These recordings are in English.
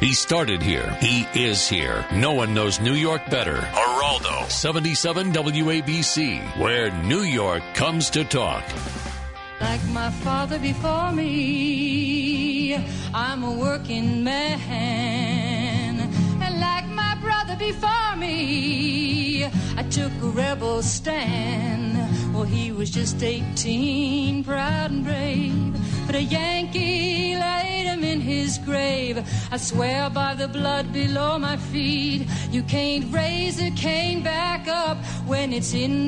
He started here. He is here. No one knows New York better. Geraldo, 77 WABC, where New York comes to talk. Like my father before me, I'm a working man. And like my brother before me, I took a rebel stand. Well, he was just 18, proud and brave. But a Yankee laid him in his grave. I swear by the blood below my feet, you can't raise a cane back up when it's in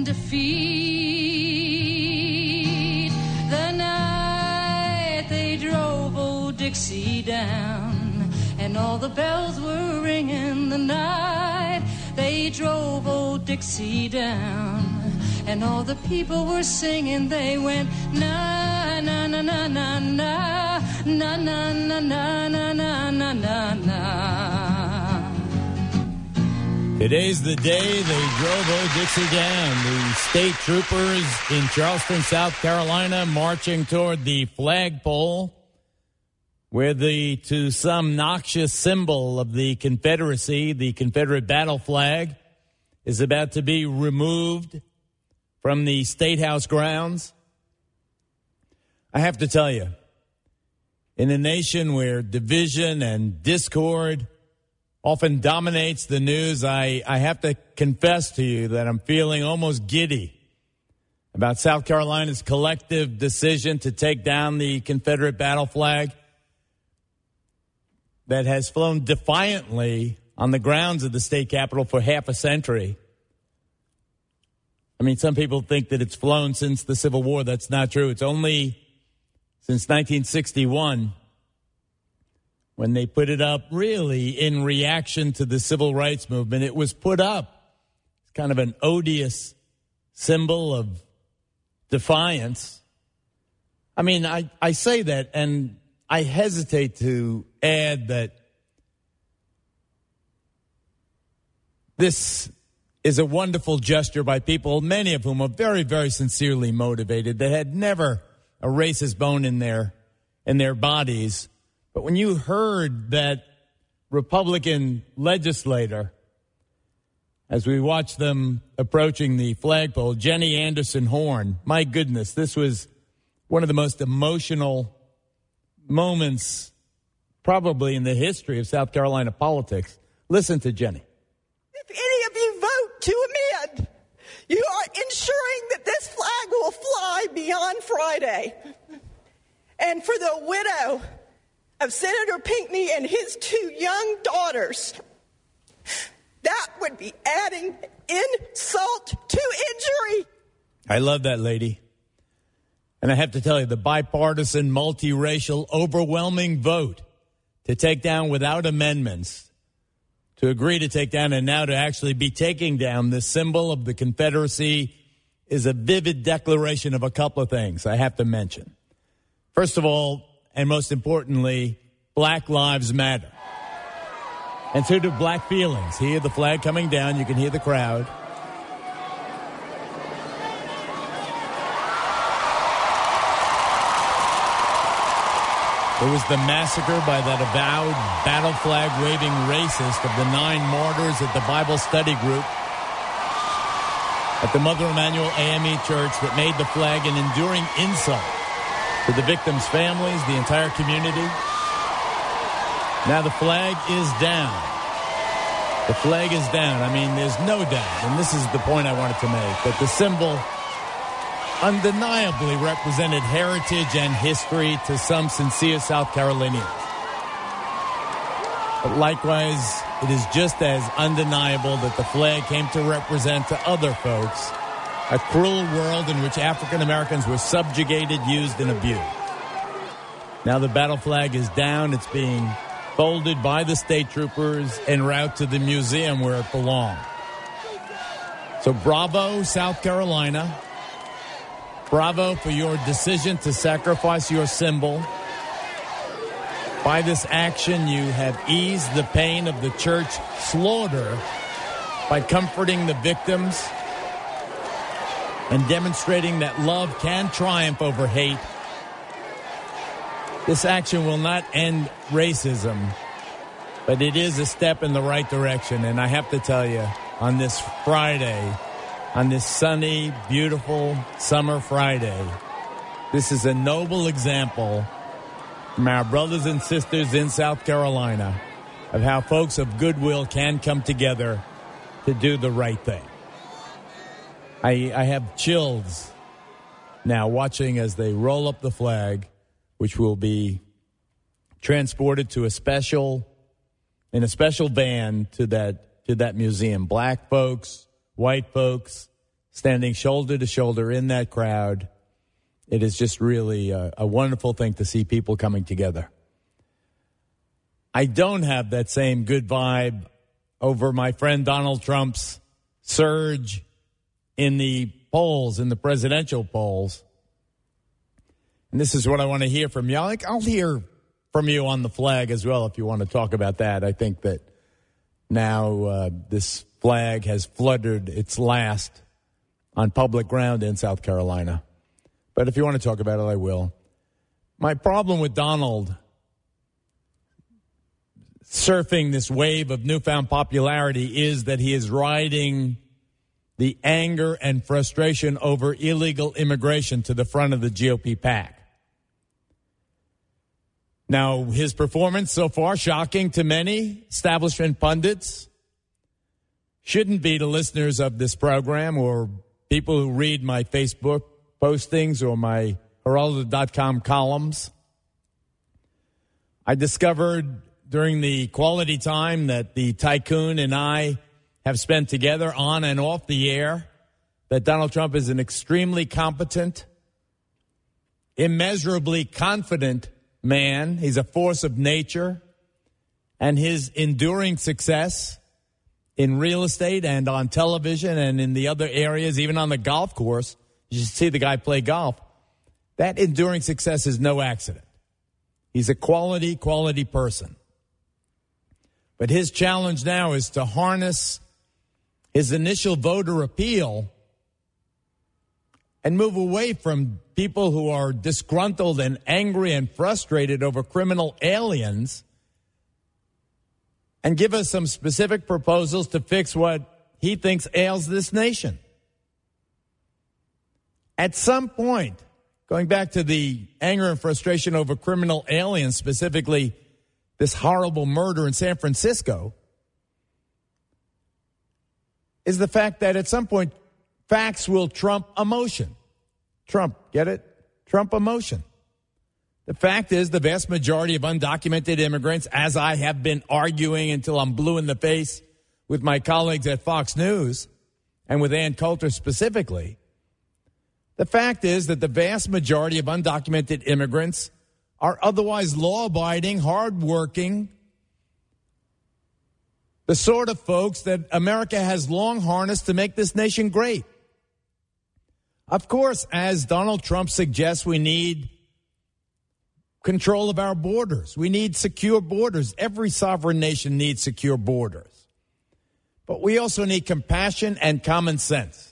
defeat. The night they drove old Dixie down, and all the bells were ringing. The night they drove old Dixie down, and all the people were singing. They went na na na na na na na na na na na na na na. Today's the day they drove old Dixie down. The state troopers in Charleston, South Carolina, marching toward the flagpole, where the, to some, noxious symbol of the Confederacy, the Confederate battle flag, is about to be removed from the State House grounds. I have to tell you, in a nation where division and discord often dominates the news, I have to confess to you that I'm feeling almost giddy about South Carolina's collective decision to take down the Confederate battle flag that has flown defiantly on the grounds of the state capitol for half a century. I mean, some people think that it's flown since the Civil War. That's not true. It's only since 1961 when they put it up really in reaction to the civil rights movement. It was put up. It's kind of an odious symbol of defiance. I mean, I say that, and I hesitate to add that this is a wonderful gesture by people, many of whom are very, very sincerely motivated, that had never a racist bone in their bodies. But when you heard that Republican legislator, as we watched them approaching the flagpole, Jenny Anderson Horn, my goodness, this was one of the most emotional moments probably in the history of South Carolina politics. Listen to Jenny. If any of you vote to amend, you are ensuring that this flag will fly beyond Friday. And for the widow of Senator Pinckney and his two young daughters, that would be adding insult to injury. I love that lady. And I have to tell you, the bipartisan, multiracial, overwhelming vote to take down without amendments, to agree to take down and now to actually be taking down the symbol of the Confederacy is a vivid declaration of a couple of things I have to mention. First of all, and most importantly, Black Lives Matter. And so do black feelings. Hear the flag coming down. You can hear the crowd. There was the massacre by that avowed battle flag waving racist of the 9 martyrs at the Bible study group at the Mother Emanuel AME Church that made the flag an enduring insult to the victims' families, the entire community. Now the flag is down. The flag is down. I mean, there's no doubt, and this is the point I wanted to make, that the symbol undeniably represented heritage and history to some sincere South Carolinians. But likewise, it is just as undeniable that the flag came to represent to other folks a cruel world in which African Americans were subjugated, used, and abused. Now the battle flag is down. It's being folded by the state troopers en route to the museum where it belonged. So bravo, South Carolina. Bravo for your decision to sacrifice your symbol. By this action, you have eased the pain of the church slaughter by comforting the victims and demonstrating that love can triumph over hate. This action will not end racism, But it is a step in the right direction. And I have to tell you, on this Friday, on this sunny, beautiful summer Friday, this is a noble example from our brothers and sisters in South Carolina of how folks of goodwill can come together to do the right thing. I have chills now watching as they roll up the flag, which will be transported to a special van to that museum. Black folks, white folks, standing shoulder to shoulder in that crowd. It is just really a wonderful thing to see people coming together. I don't have that same good vibe over my friend Donald Trump's surge in the polls, in the presidential polls. And this is what I want to hear from you. I'll hear from you on the flag as well if you want to talk about that. I think that now this flag has fluttered its last on public ground in South Carolina. But if you want to talk about it, I will. My problem with Donald surfing this wave of newfound popularity is that he is riding the anger and frustration over illegal immigration to the front of the GOP pack. Now, his performance so far, shocking to many establishment pundits, shouldn't be to listeners of this program or people who read my Facebook postings or my Geraldo.com columns. I discovered during the quality time that the tycoon and I have spent together on and off the air that Donald Trump is an extremely competent, immeasurably confident man. He's a force of nature, and his enduring success in real estate and on television and in the other areas, even on the golf course, you should see the guy play golf. That enduring success is no accident. He's a quality person. But his challenge now is to harness his initial voter appeal and move away from people who are disgruntled and angry and frustrated over criminal aliens and give us some specific proposals to fix what he thinks ails this nation. At some point, going back to the anger and frustration over criminal aliens, specifically this horrible murder in San Francisco, is the fact that at some point, facts will trump emotion. Trump, get it? Trump emotion. The fact is the vast majority of undocumented immigrants, as I have been arguing until I'm blue in the face with my colleagues at Fox News and with Ann Coulter specifically, the fact is that the vast majority of undocumented immigrants are otherwise law-abiding, hard-working, the sort of folks that America has long harnessed to make this nation great. Of course, as Donald Trump suggests, we need control of our borders. We need secure borders. Every sovereign nation needs secure borders. But we also need compassion and common sense.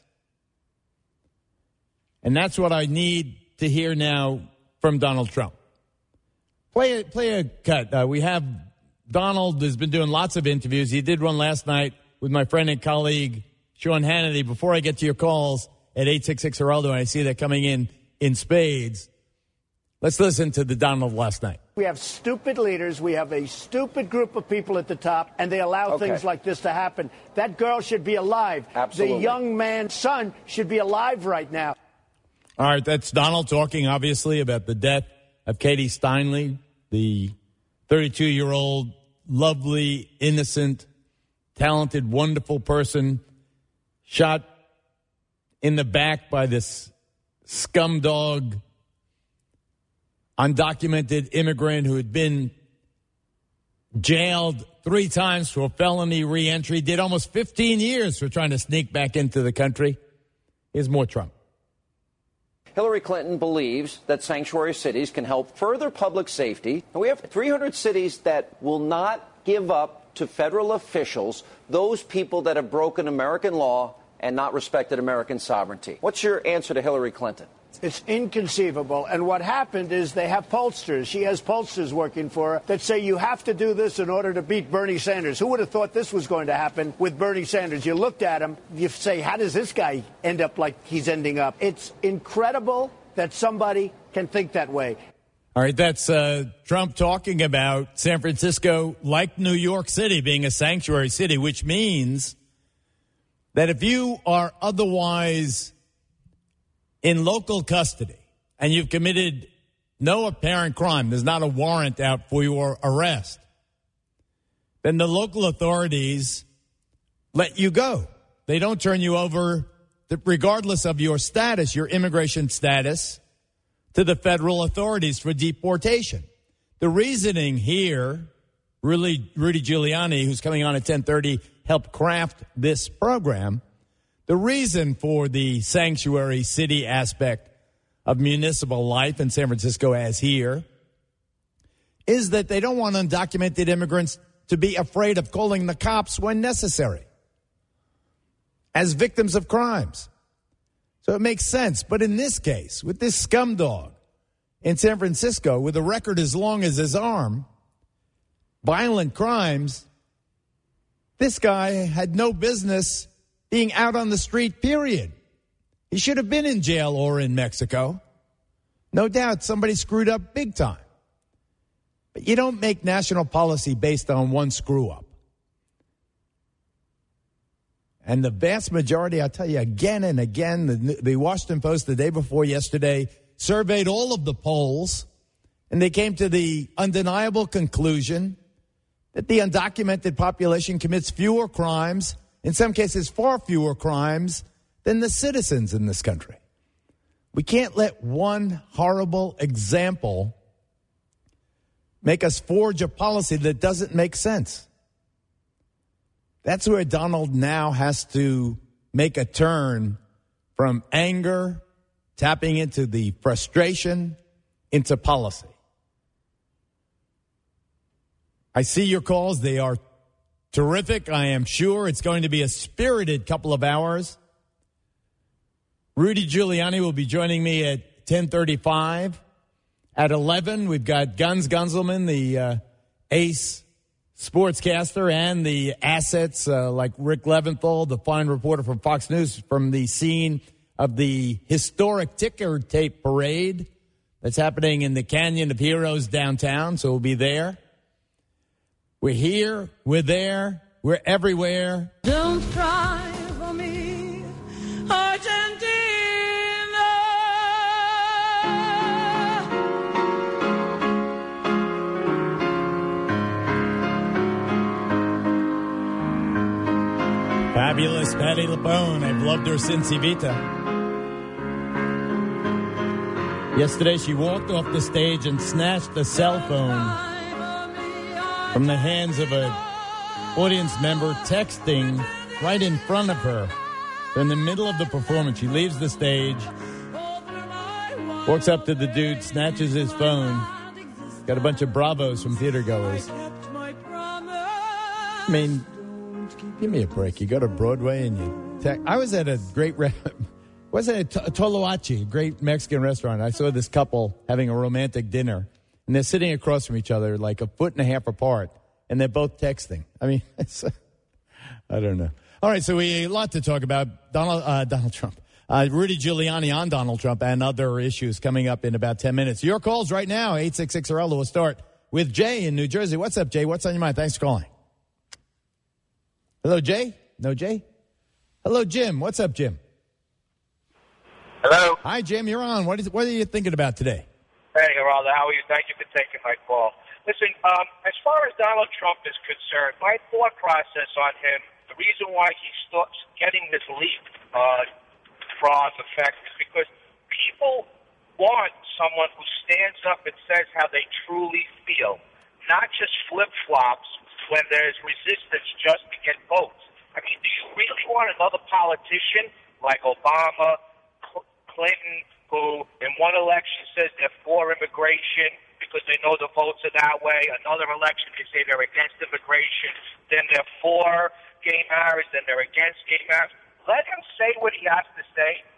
And that's what I need to hear now from Donald Trump. Play a cut. We have Donald has been doing lots of interviews. He did one last night with my friend and colleague, Sean Hannity. Before I get to your calls at 866-HERALDO, and I see that coming in spades, let's listen to the Donald last night. We have stupid leaders. We have a stupid group of people at the top, and they allow things like this to happen. That girl should be alive. Absolutely. The young man's son should be alive right now. All right, that's Donald talking, obviously, about the death of Katie Steinle, the 32-year-old, lovely, innocent, talented, wonderful person shot in the back by this scumdog, undocumented immigrant who had been jailed 3 times for felony reentry, did almost 15 years for trying to sneak back into the country. Here's more Trump. Hillary Clinton believes that sanctuary cities can help further public safety. And we have 300 cities that will not give up to federal officials those people that have broken American law and not respected American sovereignty. What's your answer to Hillary Clinton? It's inconceivable. And what happened is they have pollsters. She has pollsters working for her that say you have to do this in order to beat Bernie Sanders. Who would have thought this was going to happen with Bernie Sanders? You looked at him, you say, how does this guy end up like he's ending up? It's incredible that somebody can think that way. All right, that's Trump talking about San Francisco, like New York City, being a sanctuary city, which means that if you are otherwise in local custody and you've committed no apparent crime, there's not a warrant out for your arrest, then the local authorities let you go. They don't turn you over, regardless of your status, your immigration status, to the federal authorities for deportation. The reasoning here, really, Rudy Giuliani, who's coming on at 10:30, helped craft this program. The reason for the sanctuary city aspect of municipal life in San Francisco, as here, is that they don't want undocumented immigrants to be afraid of calling the cops when necessary as victims of crimes. So it makes sense. But in this case, with this scumdog in San Francisco, with a record as long as his arm, violent crimes, this guy had no business being out on the street, period. He should have been in jail or in Mexico. No doubt somebody screwed up big time. But you don't make national policy based on one screw-up. And the vast majority, I'll tell you again and again, the Washington Post the day before yesterday surveyed all of the polls, and they came to the undeniable conclusion that the undocumented population commits fewer crimes, in some cases far fewer crimes, than the citizens in this country. We can't let one horrible example make us forge a policy that doesn't make sense. That's where Donald now has to make a turn from anger, tapping into the frustration, into policy. I see your calls. They are terrific. I am sure it's going to be a spirited couple of hours. Rudy Giuliani will be joining me at 10:35. At 11, we've got Guns Gunzelman, the ace sportscaster, and the assets like Rick Leventhal, the fine reporter from Fox News, from the scene of the historic ticker tape parade that's happening in the Canyon of Heroes downtown. So we'll be there. We're here, we're there, we're everywhere. Don't cry for me, Argentina. Fabulous Patti LuPone. I've loved her since Evita. Yesterday, she walked off the stage and snatched a cell phone from the hands of an audience member, texting right in front of her. In the middle of the performance, she leaves the stage, walks up to the dude, snatches his phone. Got a bunch of bravos from theater goers. I mean, give me a break. You go to Broadway and you I was at a great Toloache, a great Mexican restaurant. I saw this couple having a romantic dinner, and they're sitting across from each other like a foot and a half apart, and they're both texting. I mean, I don't know. All right, so we a lot to talk about. Donald Trump. Rudy Giuliani on Donald Trump and other issues coming up in about 10 minutes. Your calls right now, 866-RL. We'll start with Jay in New Jersey. What's up, Jay? What's on your mind? Thanks for calling. Hello, Jay? No, Jay? Hello, Jim. What's up, Jim? Hello. Hi, Jim. You're on. What are you thinking about today? Hey, Geraldo. How are you? Thank you for taking my call. Listen, as far as Donald Trump is concerned, my thought process on him, the reason why he's getting this leap from effect is because people want someone who stands up and says how they truly feel, not just flip-flops when there's resistance just to get votes. I mean, do you really want another politician like Obama, Clinton, who in one election says they're for immigration because they know the votes are that way, another election they say they're against immigration, then they're for gay marriage, then they're against gay marriage? Let him say what he has to say.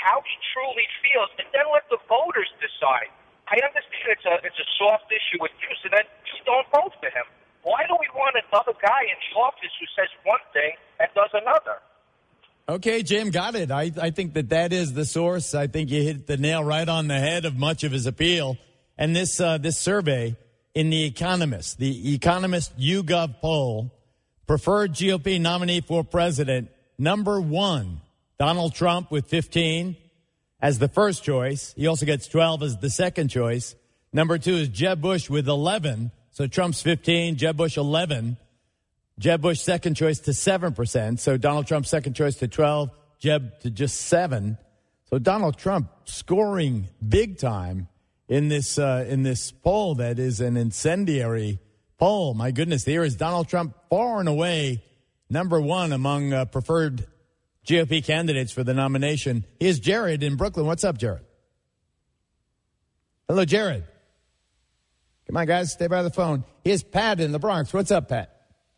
how he truly feels, and then let the voters decide. I understand it's a soft issue with you, so then just don't vote for him. Why do we want another guy in the office who says one thing and does another? Okay, Jim, got it. I think that is the source. I think you hit the nail right on the head of much of his appeal. And this survey in The Economist YouGov poll, preferred GOP nominee for president, number one, Donald Trump with 15 as the first choice. He also gets 12 as the second choice. Number two is Jeb Bush with 11. So Trump's 15, Jeb Bush 11. Jeb Bush second choice to 7%. So Donald Trump second choice to 12, Jeb to just 7. So Donald Trump scoring big time in this poll that is an incendiary poll. My goodness, here is Donald Trump far and away number one among preferred GOP candidates for the nomination. Here's Jared in Brooklyn. What's up, Jared? Hello, Jared. Come on, guys, stay by the phone. Here's Pat in the Bronx. What's up, Pat?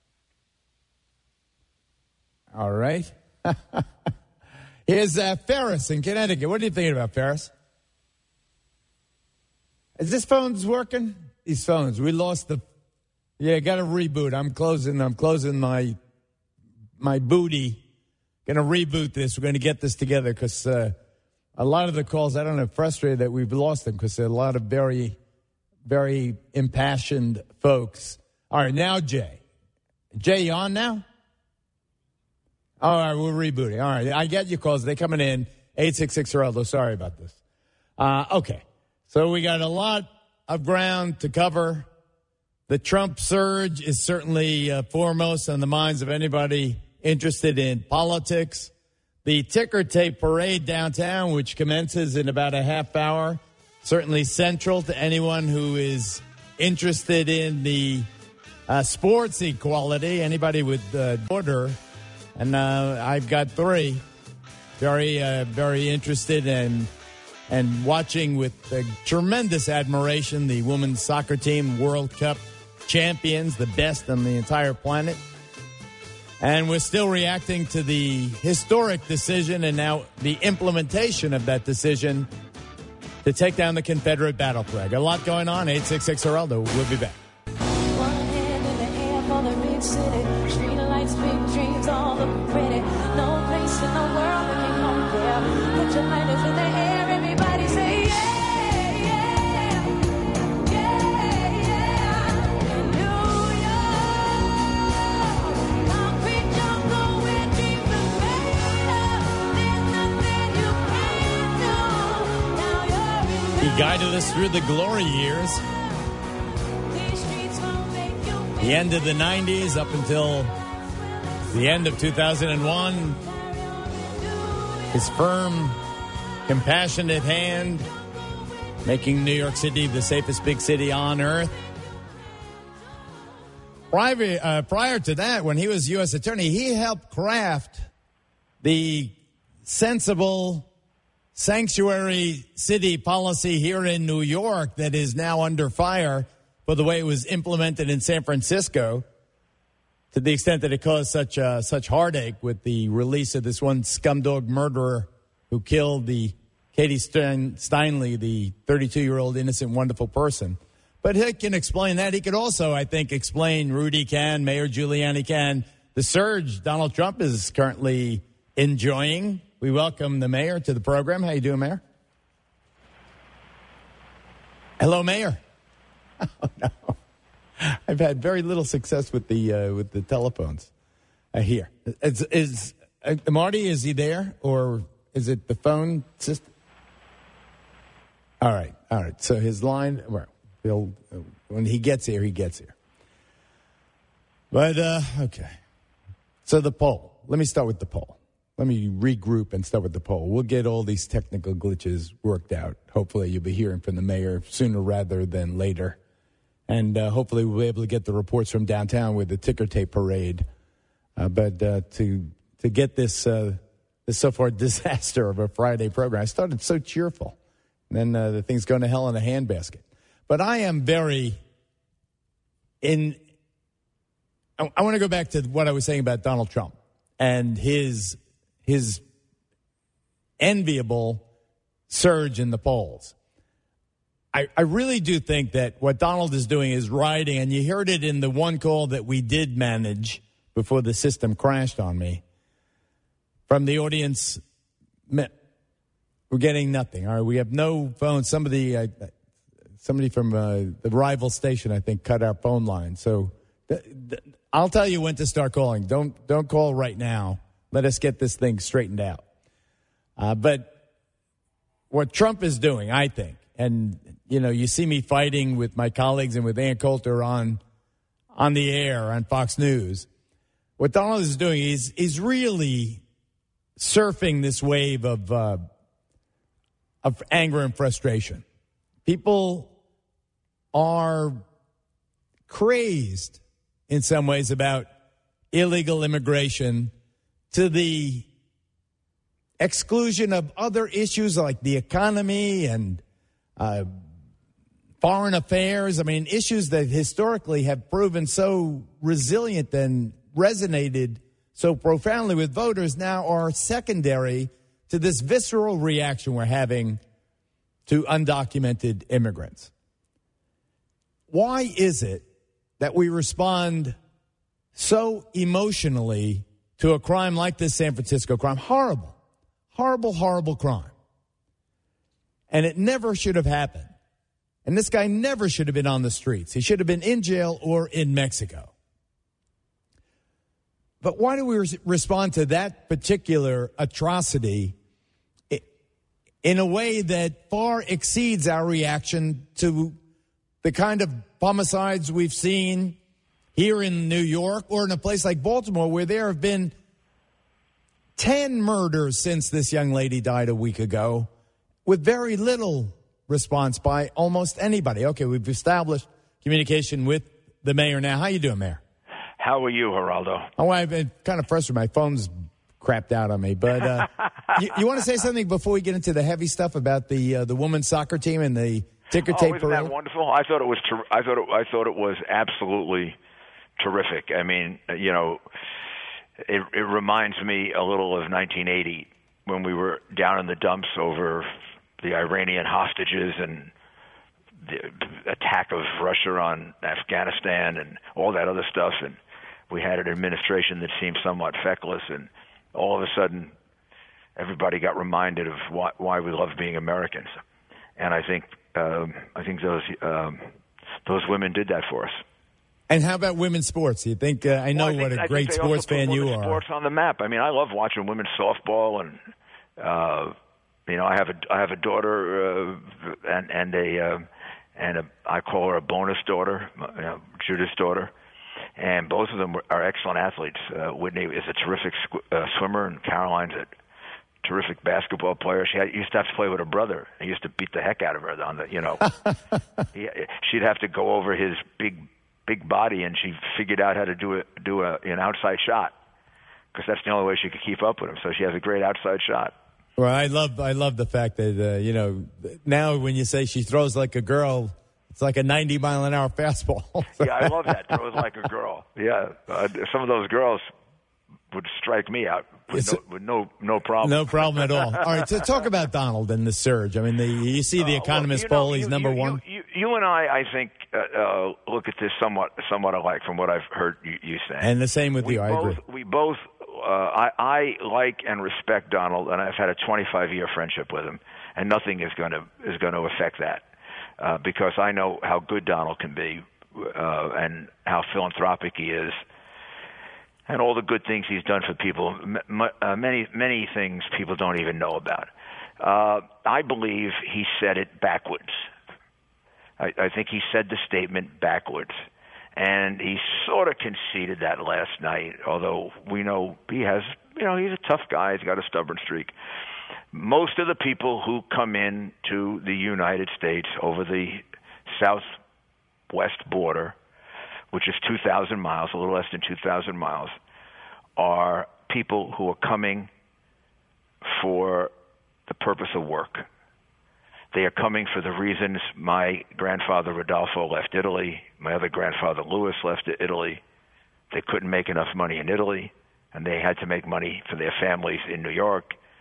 All right. Here's Ferris in Connecticut. What are you thinking about, Ferris? Is this phone's working? These phones. We lost the... Yeah, got to reboot. I'm closing my booty. Going to reboot this. We're going to get this together because a lot of the calls, I don't know, frustrated that we've lost them because there are a lot of very, very impassioned folks. All right, now Jay. Jay, you on now? All right, we're rebooting. All right, I get your calls. They're coming in. 866-HERALDO. Sorry about this. Okay, so we got a lot of ground to cover. The Trump surge is certainly foremost on the minds of anybody interested in politics. The ticker tape parade downtown, which commences in about a half hour, certainly central to anyone who is interested in the sports equality, anybody with order. And I've got three very interested and watching with tremendous admiration the women's soccer team World Cup champions, the best on the entire planet. And we're still reacting to the historic decision and now the implementation of that decision to take down the Confederate battle flag. A lot going on. 866-HERALDO. We'll be back. One hand in the air for the big city. Street lights, big dreams, all look pretty. No place in the world that can compare. Put your lighters in the air, everybody say yeah. He guided us through the glory years. The end of the 90s up until the end of 2001. His firm, compassionate hand, making New York City the safest big city on earth. Prior to that, when he was U.S. Attorney, he helped craft the sensible sanctuary city policy here in New York that is now under fire for the way it was implemented in San Francisco, to the extent that it caused such heartache with the release of this one scumdog murderer who killed the Katie Steinle, the 32-year-old innocent, wonderful person. But he can explain that. He could also, I think, explain, Rudy can, Mayor Giuliani can, the surge Donald Trump is currently enjoying. We welcome the mayor to the program. How you doing, Mayor? Hello, Mayor. Oh, no. I've had very little success with the telephones here. Is Marty, is he there? Or is it the phone system? All right. So his line, well, when he gets here, he gets here. But, okay. So the poll. Let me start with the poll. Let me regroup and start with the poll. We'll get all these technical glitches worked out. Hopefully you'll be hearing from the mayor sooner rather than later. And hopefully we'll be able to get the reports from downtown with the ticker tape parade. But to get this so far disaster of a Friday program, I started so cheerful. And then the thing's going to hell in a handbasket. But I am I want to go back to what I was saying about Donald Trump and his enviable surge in the polls. I really do think that what Donald is doing is riding, and you heard it in the one call that we did manage before the system crashed on me. From the audience, we're getting nothing. All right, we have no phone. Somebody from the rival station, I think, cut our phone line. So I'll tell you when to start calling. Don't call right now. Let us get this thing straightened out. But what Trump is doing, I think, and you see me fighting with my colleagues and with Ann Coulter on the air on Fox News. What Donald is doing is he's really surfing this wave of anger and frustration. People are crazed in some ways about illegal immigration to the exclusion of other issues like the economy and foreign affairs. I mean, issues that historically have proven so resilient and resonated so profoundly with voters now are secondary to this visceral reaction we're having to undocumented immigrants. Why is it that we respond so emotionally to a crime like this San Francisco crime? Horrible, horrible, horrible crime. And it never should have happened. And this guy never should have been on the streets. He should have been in jail or in Mexico. But why do we respond to that particular atrocity in a way that far exceeds our reaction to the kind of homicides we've seen here in New York or in a place like Baltimore, where there have been 10 murders since this young lady died a week ago, with very little response by almost anybody? Okay, we've established communication with the mayor now. How you doing, Mayor? How are you, Geraldo? Oh, I've been kind of frustrated. My phone's crapped out on me. But you want to say something before we get into the heavy stuff about the women's soccer team and the ticker tape isn't parade? that wonderful? I thought it was. I thought it was absolutely terrific. I mean, it reminds me a little of 1980 when we were down in the dumps over the Iranian hostages and the attack of Russia on Afghanistan and all that other stuff, and we had an administration that seemed somewhat feckless, and all of a sudden everybody got reminded of why we love being Americans. And I think those women did that for us. And how about women's sports? You think I know what a great sports fan you are. Sports on the map. I mean, I love watching women's softball, and I have a daughter and I call her a bonus daughter, Judith's daughter, and both of them are excellent athletes. Whitney is a terrific swimmer, and Caroline's a terrific basketball player. She used to have to play with her brother. He used to beat the heck out of her on the, she'd have to go over his big body, and she figured out how to do an outside shot, because that's the only way she could keep up with him. So she has a great outside shot. Well, I love the fact that now when you say she throws like a girl, it's like a 90-mile-an-hour fastball. Yeah, I love that. Throws like a girl. Yeah, some of those girls would strike me out with no problem. No problem at all. All right, so talk about Donald and the surge. I mean, you see the Economist poll; he's number one. You and I think, look at this somewhat alike from what I've heard you say. And the same with you. I agree. We both. I like and respect Donald, and I've had a 25-year friendship with him, and nothing is going to affect that, because I know how good Donald can be, and how philanthropic he is, and all the good things he's done for people. Many things people don't even know about. I believe he said it backwards. I think he said the statement backwards. And he sort of conceded that last night, although we know he has, he's a tough guy. He's got a stubborn streak. Most of the people who come in to the United States over the southwest border, which is 2,000 miles, a little less than 2,000 miles, are people who are coming for the purpose of work. They are coming for the reasons my grandfather Rodolfo left Italy, my other grandfather Louis left Italy. They couldn't make enough money in Italy, and they had to make money for their families in New York.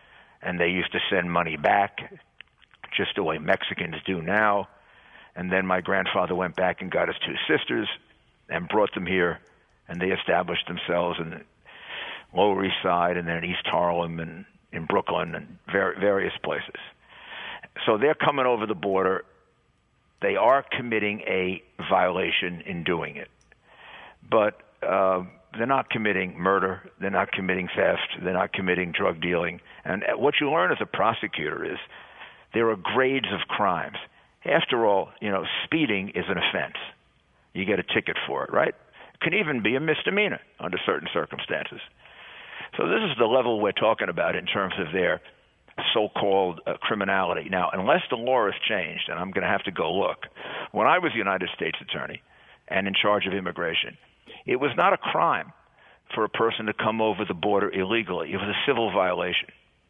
and they used to send money back, just the way Mexicans do now. And then my grandfather went back and got his two sisters and brought them here, and they established themselves in the Lower East Side and then in East Harlem and in Brooklyn and various places. So they're coming over the border. They are committing a violation in doing it. But they're not committing murder. They're not committing theft. They're not committing drug dealing. And what you learn as a prosecutor is there are grades of crimes. After all, speeding is an offense. You get a ticket for it, right? It can even be a misdemeanor under certain circumstances. So this is the level we're talking about in terms of their so-called criminality. Now, unless the law has changed, and I'm going to have to go look, when I was United States Attorney and in charge of immigration, it was not a crime for a person to come over the border illegally. It was a civil violation.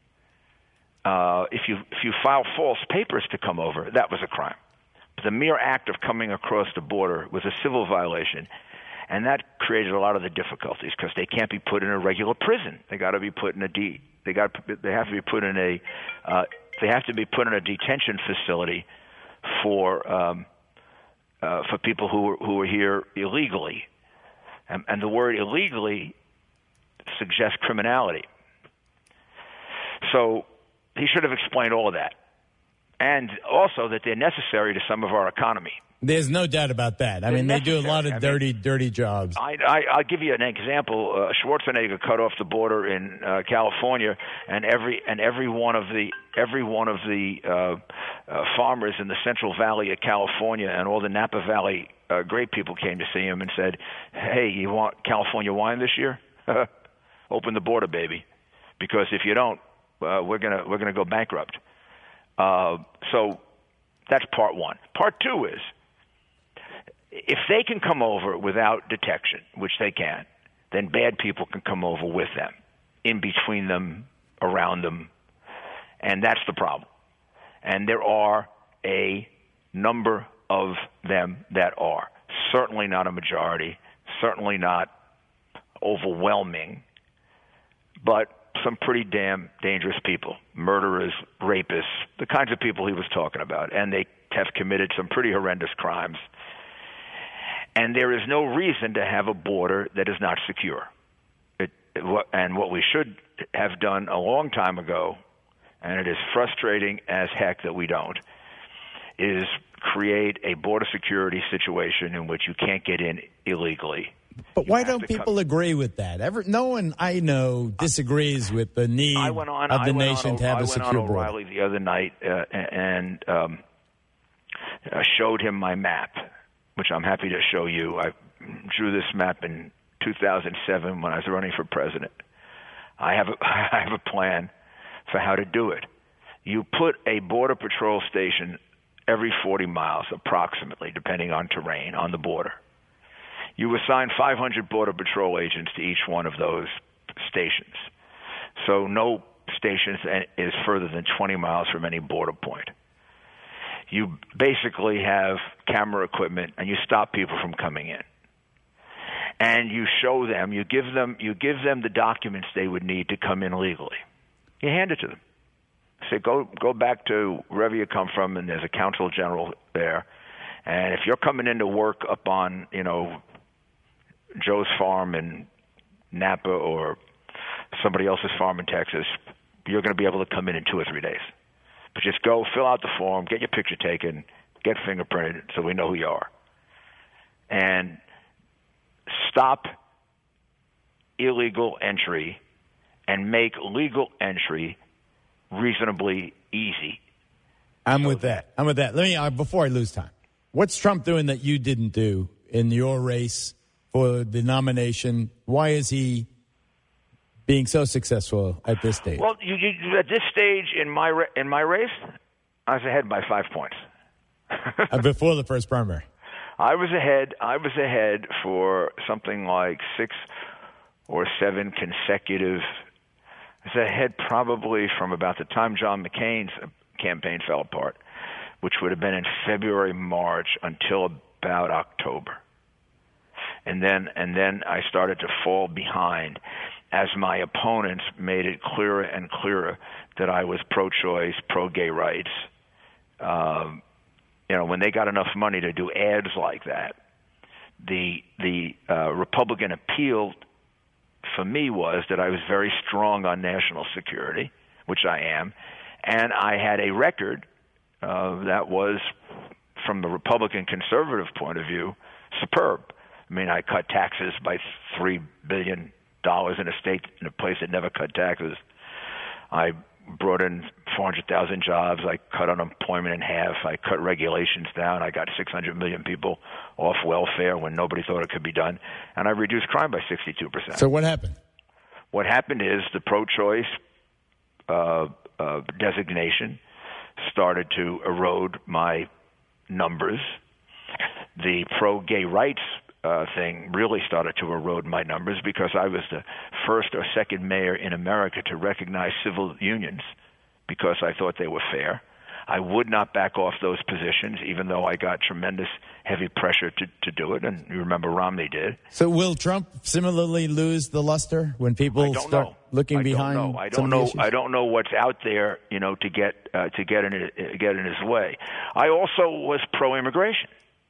If you file false papers to come over, that was a crime. But the mere act of coming across the border was a civil violation, and that created a lot of the difficulties because they can't be put in a regular prison. They got to be put in they have to be put in a detention facility for people who are here illegally, and the word illegally suggests criminality. So he should have explained all of that, and also that they're necessary to some of our economy. There's no doubt about that. I mean, they do a lot of dirty jobs. I'll give you an example. Schwarzenegger cut off the border in California, and every one of the farmers in the Central Valley of California and all the Napa Valley grape people came to see him and said, "Hey, you want California wine this year? Open the border, baby, because if you don't, we're gonna go bankrupt." So that's part one. Part two is, if they can come over without detection, which they can, then bad people can come over with them, in between them, around them, and that's the problem. And there are a number of them that are. Certainly not a majority, certainly not overwhelming, but some pretty damn dangerous people, murderers, rapists, the kinds of people he was talking about, and they have committed some pretty horrendous crimes. And there is no reason to have a border that is not secure. And what we should have done a long time ago, and it is frustrating as heck that we don't, is create a border security situation in which you can't get in illegally. But why don't people agree with that? No one I know disagrees with the need of the nation to have a secure border. I went on O'Reilly the other night and showed him my map, which I'm happy to show you. I drew this map in 2007 when I was running for president. I have a plan for how to do it. You put a Border Patrol station every 40 miles, approximately, depending on terrain, on the border. You assign 500 Border Patrol agents to each one of those stations. So no station is further than 20 miles from any border point. You basically have camera equipment, and you stop people from coming in. And you show them, you give them the documents they would need to come in legally. You hand it to them. Say, go back to wherever you come from, and there's a consul general there. And if you're coming in to work up on, Joe's farm in Napa or somebody else's farm in Texas, you're going to be able to come in 2 or 3 days. But just go, fill out the form, get your picture taken, get fingerprinted so we know who you are. And stop illegal entry and make legal entry reasonably easy. I'm with that. Let me, before I lose time, what's Trump doing that you didn't do in your race for the nomination? Why is he being so successful at this stage? Well, at this stage in my race, I was ahead by 5 points. Before the first primary, I was ahead for something like 6 or 7 consecutive. I was ahead probably from about the time John McCain's campaign fell apart, which would have been in February, March, until about October. And then I started to fall behind. as my opponents made it clearer and clearer that I was pro-choice, pro-gay rights. When they got enough money to do ads like that, the Republican appeal for me was that I was very strong on national security, which I am, and I had a record that was, from the Republican conservative point of view, superb. I mean, I cut taxes by $3 billion in a place that never cut taxes. I brought in 400,000 jobs. I cut unemployment in half. I cut regulations down. I got 600 million people off welfare when nobody thought it could be done. And I reduced crime by 62%. So what happened? What happened is the pro-choice designation started to erode my numbers. The pro-gay rights thing really started to erode my numbers because I was the first or second mayor in America to recognize civil unions because I thought they were fair. I would not back off those positions, even though I got tremendous heavy pressure to do it, and you remember Romney did. So will Trump similarly lose the luster when people start looking behind? I don't know what's out there, to get in his way. I also was pro-immigration,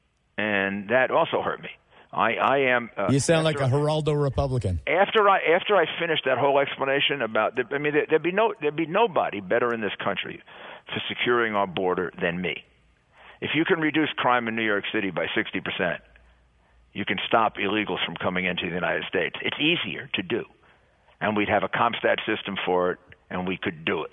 and that also hurt me. I am. You sound like a Geraldo Republican. After I finished that whole explanation about, there'd be nobody better in this country for securing our border than me. If you can reduce crime in New York City by 60%, you can stop illegals from coming into the United States. It's easier to do, and we'd have a CompStat system for it, and we could do it.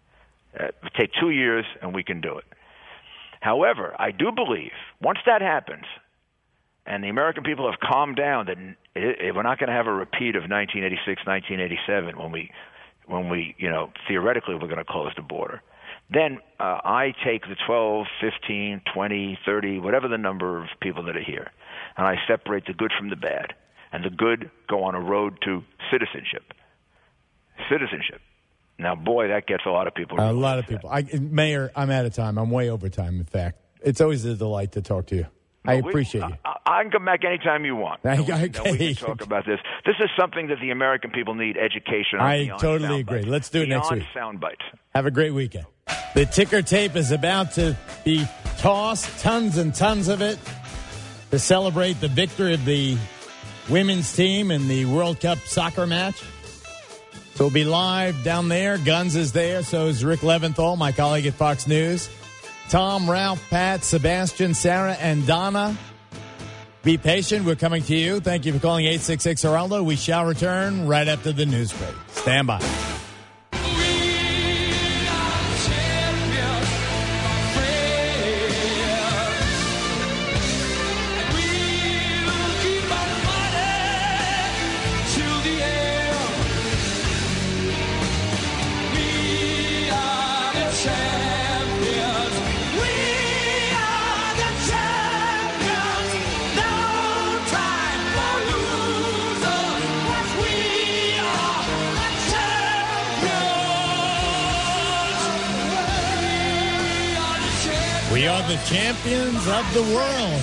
It would take 2 years, and we can do it. However, I do believe once that happens, and the American people have calmed down, that we're not going to have a repeat of 1986, 1987 when we theoretically we're going to close the border. Then I take the 12, 15, 20, 30, whatever the number of people that are here, and I separate the good from the bad. And the good go on a road to citizenship. Citizenship. Now, boy, that gets a lot of people. A lot of people. Mayor, I'm out of time. I'm way over time, in fact. It's always a delight to talk to you. I appreciate you. I can come back anytime you want. Okay. We can talk about this. This is something that the American people need education on. I totally agree. Let's do it next week. Sound bites. Have a great weekend. The ticker tape is about to be tossed, tons and tons of it, to celebrate the victory of the women's team in the World Cup soccer match. So we'll be live down there. Guns is there. So is Rick Leventhal, my colleague at Fox News. Tom, Ralph, Pat, Sebastian, Sarah, and Donna. Be patient. We're coming to you. Thank you for calling 866-HERALDO. We shall return right after the news break. Stand by. We are the champions of the world.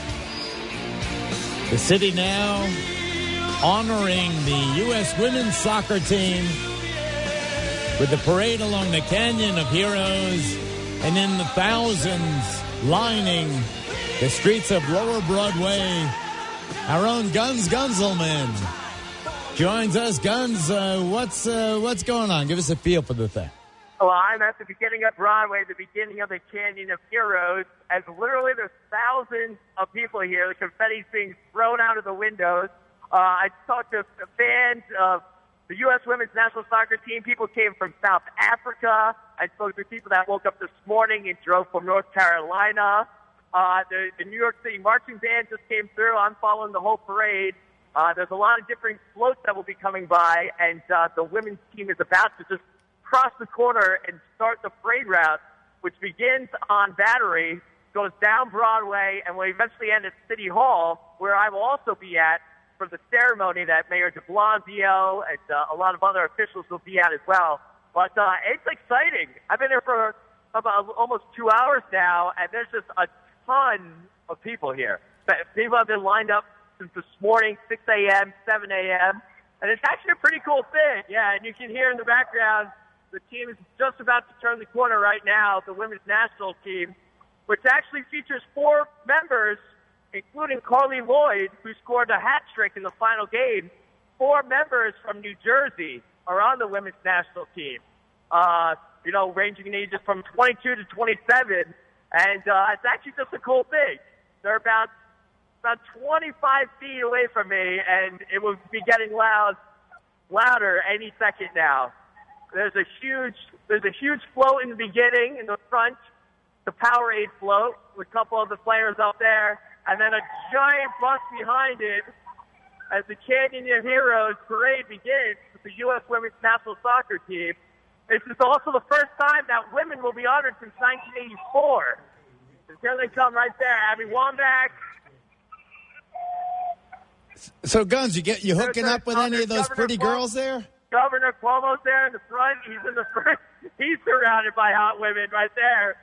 The city now honoring the U.S. women's soccer team with the parade along the Canyon of Heroes and in the thousands lining the streets of Lower Broadway. Our own Guns Gunzelman joins us. Guns, what's going on? Give us a feel for the thing. Well, I'm at the beginning of Broadway, the beginning of the Canyon of Heroes, as literally there's thousands of people here. The confetti's being thrown out of the windows. I talked to fans of the U.S. women's national soccer team. People came from South Africa. I spoke to people that woke up this morning and drove from North Carolina. The New York City marching band just came through. I'm following the whole parade. There's a lot of different floats that will be coming by, and the women's team is about to just cross the corner and start the parade route, which begins on Battery, goes down Broadway, and will eventually end at City Hall, where I will also be at for the ceremony that Mayor de Blasio and a lot of other officials will be at as well. But it's exciting. I've been here for about almost 2 hours now, and there's just a ton of people here. People have been lined up since this morning, 6 a.m., 7 a.m., And it's actually a pretty cool thing. Yeah, and you can hear in the background the team is just about to turn the corner right now, the women's national team, which actually features 4 members, including Carly Lloyd, who scored a hat trick in the final game. 4 members from New Jersey are on the women's national team, ranging in ages from 22 to 27. And it's actually just a cool thing. They're about 25 feet away from me, and it will be getting louder any second now. There's a huge float in the beginning, in the front, the Powerade float with a couple of the players up there, and then a giant bus behind it as the Canyon of Heroes parade begins with the U.S. Women's National Soccer team. This is also the first time that women will be honored since 1984. And here they come right there, Abby Wambach. So, Guns, you hooking up with any of those pretty girls there? Governor Cuomo's there in the front. He's in the front. He's surrounded by hot women right there.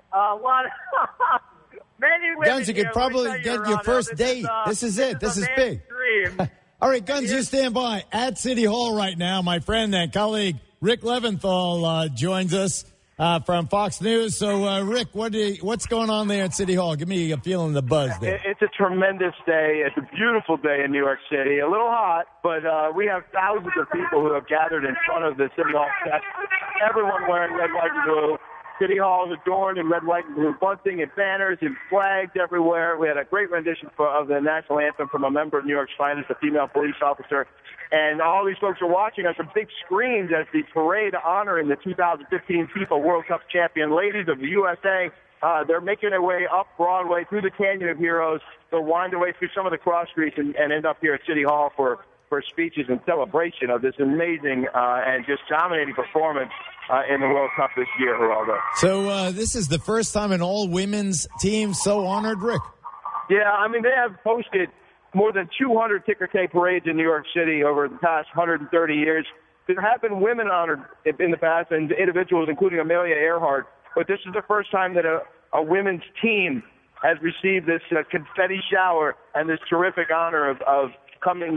Many women. Guns, you could probably get your first date. This is it. This is big. All right, Guns, you stand by. At City Hall right now, my friend and colleague Rick Leventhal joins us from Fox News. So, Rick, what's going on there at City Hall? Give me a feeling the buzz there. It's a tremendous day. It's a beautiful day in New York City. A little hot, but we have thousands of people who have gathered in front of the City Hall steps. Everyone wearing red, white, and blue. City Hall is adorned in red, white, and blue bunting and banners and flags everywhere. We had a great rendition of the national anthem from a member of New York's finest, a female police officer. And all these folks are watching us on big screens as the parade honoring the 2015 FIFA World Cup champion ladies of the USA. They're making their way up Broadway through the Canyon of Heroes. They'll wind their way through some of the cross streets and end up here at City Hall for speeches and celebration of this amazing and just dominating performance in the World Cup this year, Geraldo. So this is the first time an all-women's team so honored, Rick? Yeah, I mean, they have hosted more than 200 ticker tape parades in New York City over the past 130 years. There have been women honored in the past, and individuals, including Amelia Earhart, but this is the first time that a women's team has received this confetti shower and this terrific honor of coming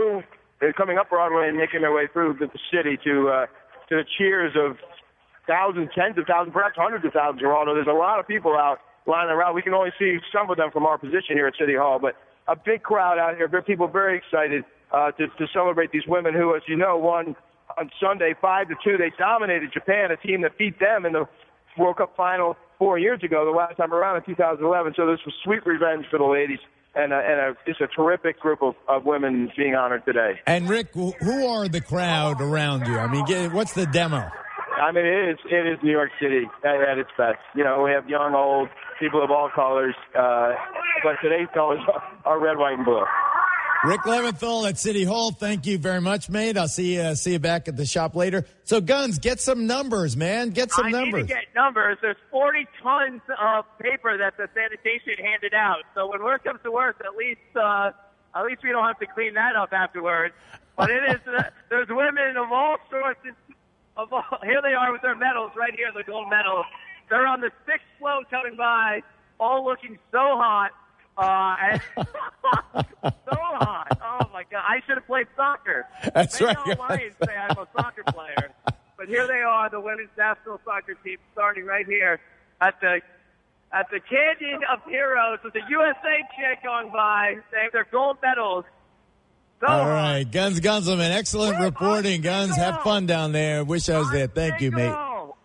up Broadway and making their way through the city to the cheers of thousands, tens of thousands, perhaps hundreds of thousands, Geraldo. There's a lot of people out lining around. We can only see some of them from our position here at City Hall, but a big crowd out here. People very excited to celebrate these women who, as you know, won on Sunday 5-2. They dominated Japan, a team that beat them in the World Cup final 4 years ago, the last time around in 2011. So this was sweet revenge for the ladies. And it's a terrific group of women being honored today. And, Rick, who are the crowd around you? I mean, what's the demo? I mean, it is New York City at its best. You know, we have young, old, people of all colors. But today's colors are red, white, and blue. Rick Leventhal at City Hall, thank you very much, mate. I'll see you back at the shop later. So, Guns, get some numbers, man. Get some numbers. I need to get numbers. There's 40 tons of paper that the sanitation handed out. So when work comes to work, at least we don't have to clean that up afterwards. But it is there's women of all sorts. Here they are with their medals right here, the gold medals. They're on the 6th float coming by, all looking so hot. And so hot. Oh, my God. I should have played soccer. That's right. Maybe Lions say I'm a soccer player. But here they are, the women's national soccer team, starting right here at the Canyon of Heroes with the USA chant going by. They have their gold medals. So all right. Guns Gunzelman, excellent reporting. Guns, have fun down there. Wish I was there. Thank you, mate.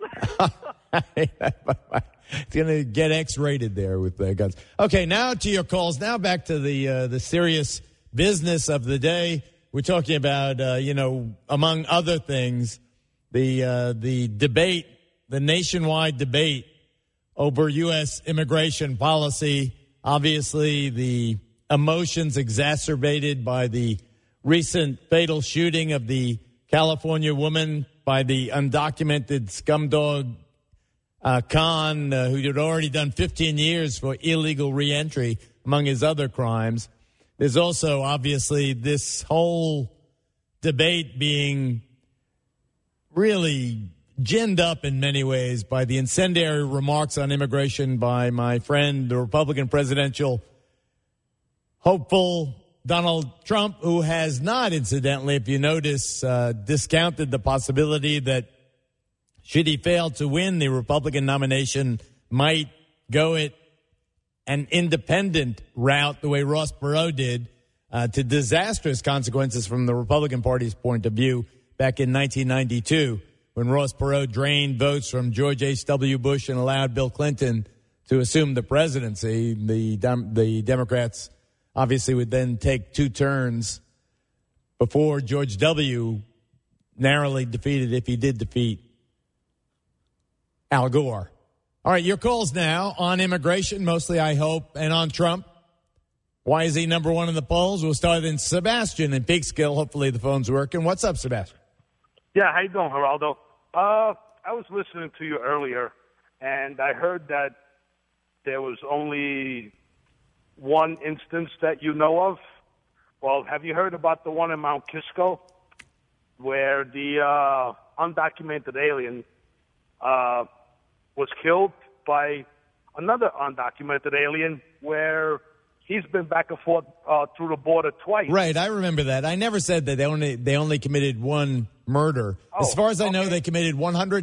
It's going to get X-rated there with Guns. Okay, now to your calls. Now back to the serious business of the day. We're talking about, among other things, the debate, the nationwide debate over U.S. immigration policy. Obviously, the emotions exacerbated by the recent fatal shooting of the California woman by the undocumented scumdog Khan, who had already done 15 years for illegal reentry, among his other crimes. There's also, obviously, this whole debate being really ginned up in many ways by the incendiary remarks on immigration by my friend, the Republican presidential hopeful Donald Trump, who has not, incidentally, if you notice, discounted the possibility that should he fail to win the Republican nomination, might go it an independent route the way Ross Perot did, to disastrous consequences from the Republican Party's point of view back in 1992 when Ross Perot drained votes from George H.W. Bush and allowed Bill Clinton to assume the presidency. The Democrats obviously would then take two turns before George W. narrowly defeated, if he did defeat, Al Gore. All right, your calls now on immigration, mostly, I hope, and on Trump. Why is he number one in the polls? We'll start in Sebastian in Peekskill. Hopefully the phone's working. What's up, Sebastian? Yeah, how you doing, Geraldo? I was listening to you earlier, and I heard that there was only one instance that you know of. Well, have you heard about the one in Mount Kisco where the undocumented alien was killed by another undocumented alien where he's been back and forth through the border twice. Right, I remember that. I never said that they only committed one murder. As far as I know, they committed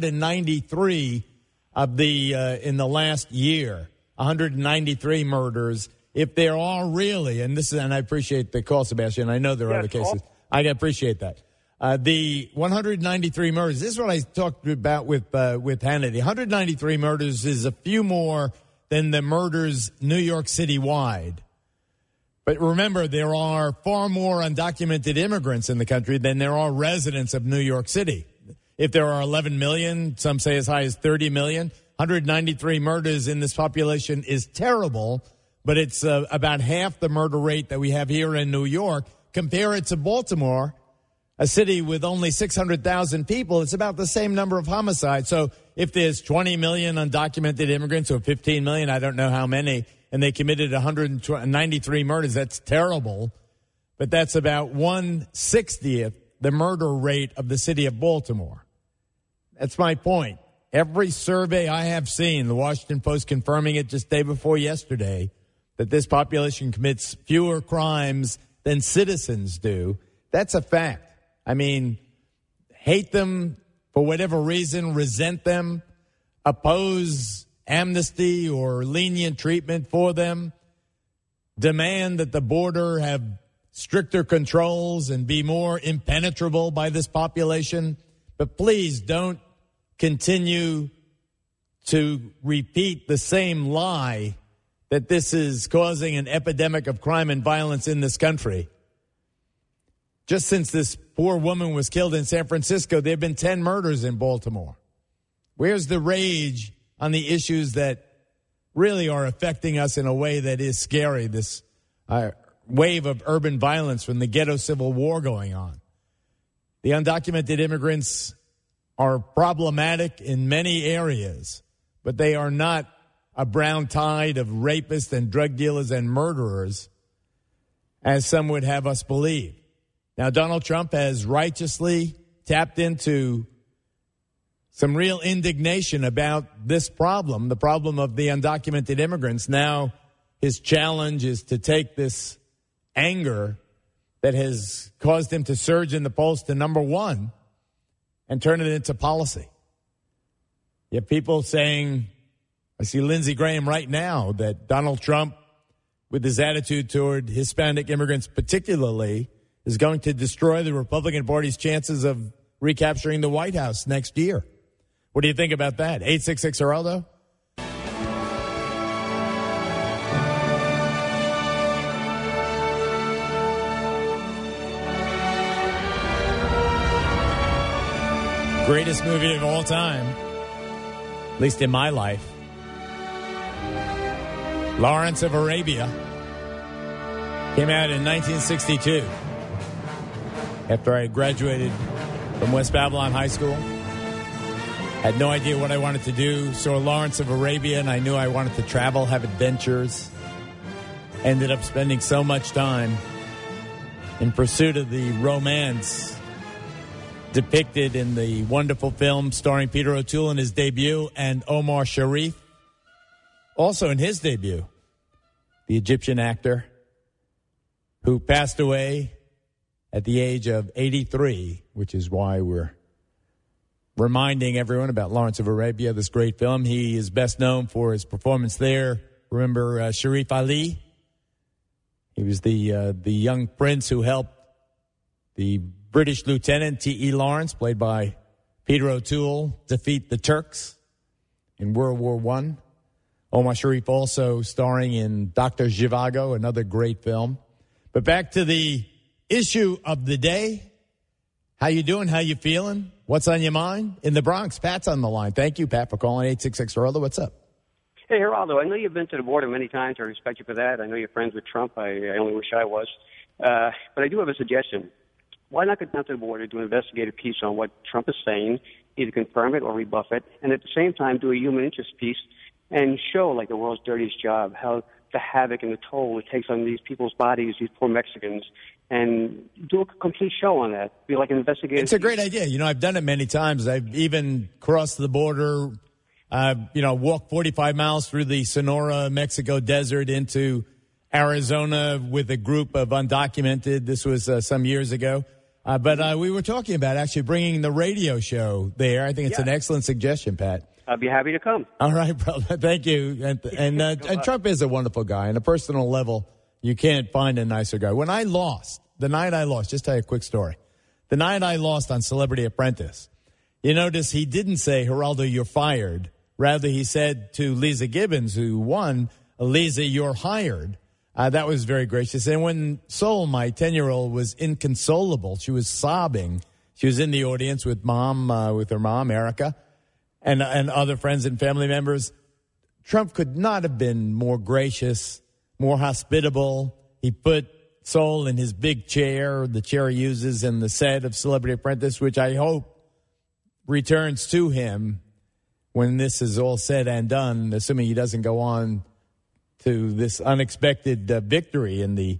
193 of the in the last year. 193 murders. If there are really, and I appreciate the call, Sebastian. I know there are other cases. I appreciate that. The 193 murders. This is what I talked about with Hannity. 193 murders is a few more than the murders New York City wide. But remember, there are far more undocumented immigrants in the country than there are residents of New York City. If there are 11 million, some say as high as 30 million, 193 murders in this population is terrible, but it's about half the murder rate that we have here in New York. Compare it to Baltimore, a city with only 600,000 people. It's about the same number of homicides. So if there's 20 million undocumented immigrants or 15 million, I don't know how many, and they committed 193 murders, that's terrible. But that's about 1/60th the murder rate of the city of Baltimore. That's my point. Every survey I have seen, the Washington Post confirming it just day before yesterday, that this population commits fewer crimes than citizens do. That's a fact. I mean, hate them for whatever reason, resent them, oppose amnesty or lenient treatment for them, demand that the border have stricter controls and be more impenetrable by this population. But please don't continue to repeat the same lie that this is causing an epidemic of crime and violence in this country. Just since this poor woman was killed in San Francisco, there have been 10 murders in Baltimore. Where's the rage on the issues that really are affecting us in a way that is scary, this wave of urban violence from the ghetto civil war going on? The undocumented immigrants are problematic in many areas, but they are not a brown tide of rapists and drug dealers and murderers, as some would have us believe. Now, Donald Trump has righteously tapped into some real indignation about this problem, the problem of the undocumented immigrants. Now, his challenge is to take this anger that has caused him to surge in the polls to number one and turn it into policy. You have people saying, I see Lindsey Graham right now, that Donald Trump, with his attitude toward Hispanic immigrants particularly, is going to destroy the Republican Party's chances of recapturing the White House next year. What do you think about that? 866-HERALDO? Greatest movie of all time, at least in my life. Lawrence of Arabia came out in 1962. After I graduated from West Babylon High School, had no idea what I wanted to do. Saw Lawrence of Arabia, and I knew I wanted to travel, have adventures. Ended up spending so much time in pursuit of the romance depicted in the wonderful film starring Peter O'Toole in his debut and Omar Sharif, also in his debut, the Egyptian actor, who passed away at the age of 83, which is why we're reminding everyone about Lawrence of Arabia, this great film. He is best known for his performance there. Remember Sharif Ali? He was the young prince who helped the British Lieutenant T.E. Lawrence, played by Peter O'Toole, defeat the Turks in World War I. Omar Sharif also starring in Dr. Zhivago, another great film. But back to the issue of the day. How you doing? How you feeling? What's on your mind? In the Bronx, Pat's on the line. Thank you, Pat, for calling 866-ROLDO. What's up? Hey, Geraldo, I know you've been to the border many times. I respect you for that. I know you're friends with Trump. I only wish I was. But I do have a suggestion. Why not go down to the border, do an investigative piece on what Trump is saying, either confirm it or rebuff it, and at the same time do a human interest piece and show, like, the world's dirtiest job, how the havoc and the toll it takes on these people's bodies, these poor Mexicans, and do a complete show on that. Be like an investigative It's a great idea. You know, I've done it many times. I've even crossed the border, walked 45 miles through the Sonora, Mexico desert into Arizona with a group of undocumented. This was some years ago. But we were talking about actually bringing the radio show there. I think it's an excellent suggestion, Pat. I'd be happy to come. All right, brother. Thank you. And Trump is a wonderful guy. On a personal level, you can't find a nicer guy. When I lost, the night I lost, just tell you a quick story. The night I lost on Celebrity Apprentice, you notice he didn't say, Geraldo, you're fired. Rather, he said to Lisa Gibbons, who won, Lisa, you're hired. That was very gracious. And when Sol, my 10-year-old, was inconsolable, she was sobbing. She was in the audience with her mom, Erica, and other friends and family members. Trump could not have been more gracious, more hospitable. He put Sol in his big chair, the chair he uses in the set of Celebrity Apprentice, which I hope returns to him when this is all said and done, assuming he doesn't go on to this unexpected victory in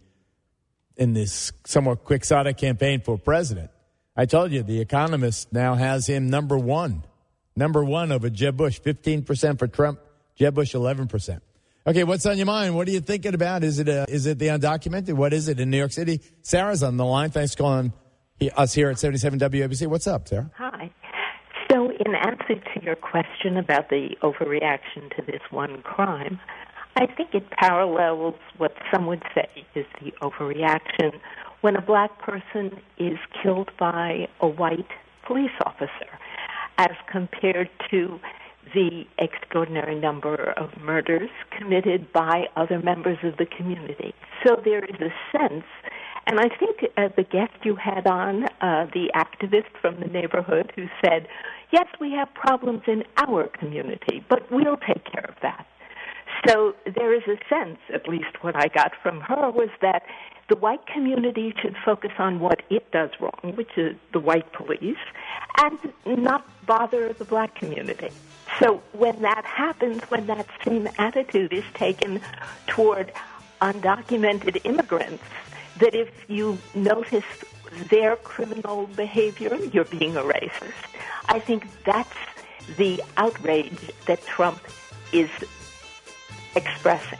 this somewhat quixotic campaign for president. I told you, The Economist now has him number one over Jeb Bush, 15% for Trump, Jeb Bush 11%. Okay, what's on your mind? What are you thinking about? Is it the undocumented? What is it in New York City? Sarah's on the line. Thanks for calling us here at 77 WABC. What's up, Sarah? Hi. So in answer to your question about the overreaction to this one crime, I think it parallels what some would say is the overreaction when a black person is killed by a white police officer, as compared to the extraordinary number of murders committed by other members of the community. So there is a sense, and I think the guest you had on, the activist from the neighborhood who said, yes, we have problems in our community, but we'll take care of that. So there is a sense, at least what I got from her, was that the white community should focus on what it does wrong, which is the white police, and not bother the black community. So when that happens, when that same attitude is taken toward undocumented immigrants, that if you notice their criminal behavior, you're being a racist. I think that's the outrage that Trump is expressing.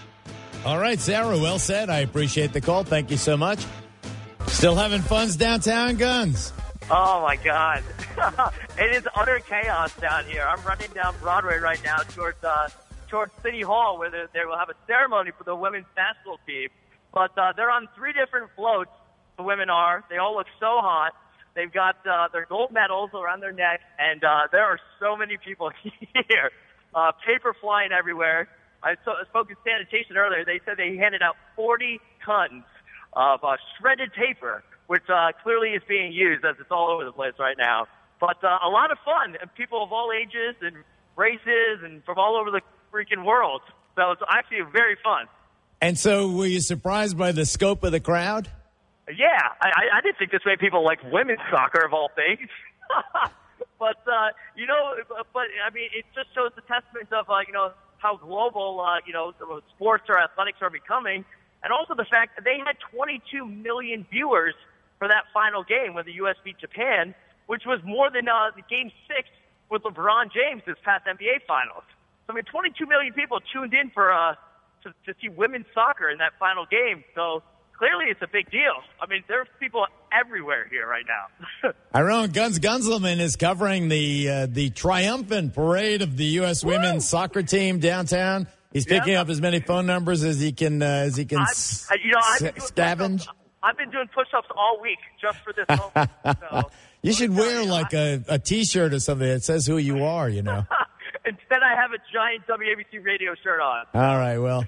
All right, Sarah, well said. I appreciate the call. Thank you so much. Still having funds downtown, Guns? Oh, my God. It is utter chaos down here. I'm running down Broadway right now towards City Hall, where they will have a ceremony for the women's basketball team. But they're on 3 different floats, the women are. They all look so hot. They've got their gold medals around their neck, and there are so many people here. Paper flying everywhere. I spoke to sanitation earlier. They said they handed out 40 tons of shredded paper, which clearly is being used as it's all over the place right now. But a lot of fun, and people of all ages and races and from all over the freaking world. So it's actually very fun. And so were you surprised by the scope of the crowd? Yeah, I didn't think this many people like women's soccer of all things. But, I mean, it just shows the testament of, how global, sports or athletics are becoming. And also the fact that they had 22 million viewers for that final game when the U.S. beat Japan, which was more than the Game 6 with LeBron James this past NBA Finals. So, 22 million people tuned in for to see women's soccer in that final game. So clearly it's a big deal. I mean, there's people everywhere here right now. Iran Guns Gunzelman is covering the triumphant parade of the U.S. women's soccer team downtown. He's picking up as many phone numbers as he can scavenge. I've been doing push-ups all week just for this moment. So, you should wear like a T-shirt or something that says who you are, you know. Instead, I have a giant WABC radio shirt on. All right, well,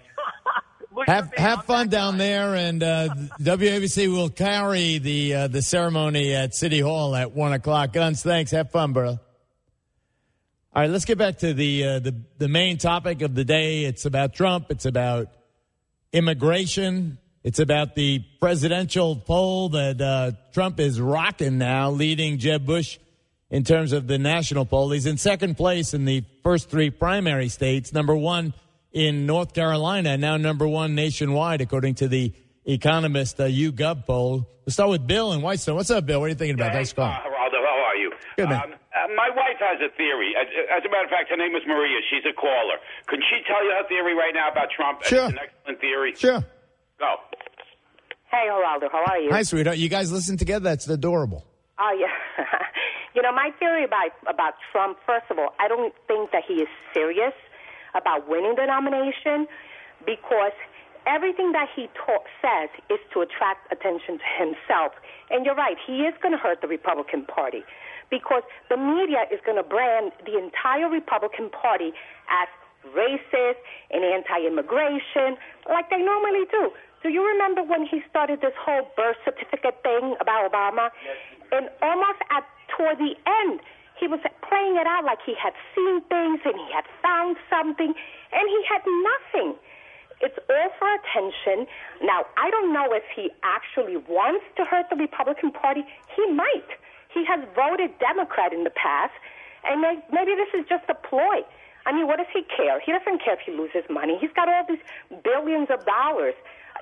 have fun down there, and WABC will carry the ceremony at City Hall at 1:00. Guns, thanks. Have fun, bro. All right, let's get back to the main topic of the day. It's about Trump. It's about immigration. It's about the presidential poll that Trump is rocking now, leading Jeb Bush in terms of the national poll. He's in second place in the first three primary states, number one in North Carolina, now number one nationwide, according to the Economist YouGov poll. We'll start with Bill in Whitestone. What's up, Bill? What are you thinking about? Thanks for calling. Geraldo, how are you? Good, man. My wife has a theory. As a matter of fact, her name is Maria. She's a caller. Can she tell you her theory right now about Trump? Sure. It's an excellent theory. Sure. Go. Hey, Geraldo, how are you? Hi, sweetheart. You guys listen together? That's adorable. Oh, yeah. My theory about Trump, first of all, I don't think that he is serious about winning the nomination because everything that he says is to attract attention to himself. And you're right, he is going to hurt the Republican Party because the media is going to brand the entire Republican Party as racist and anti-immigration like they normally do. Do you remember when he started this whole birth certificate thing about Obama? Yes. And almost toward the end, he was playing it out like he had seen things and he had found something, and he had nothing. It's all for attention. Now, I don't know if he actually wants to hurt the Republican Party. He might. He has voted Democrat in the past, and maybe this is just a ploy. I mean, what does he care? He doesn't care if he loses money. He's got all these billions of dollars,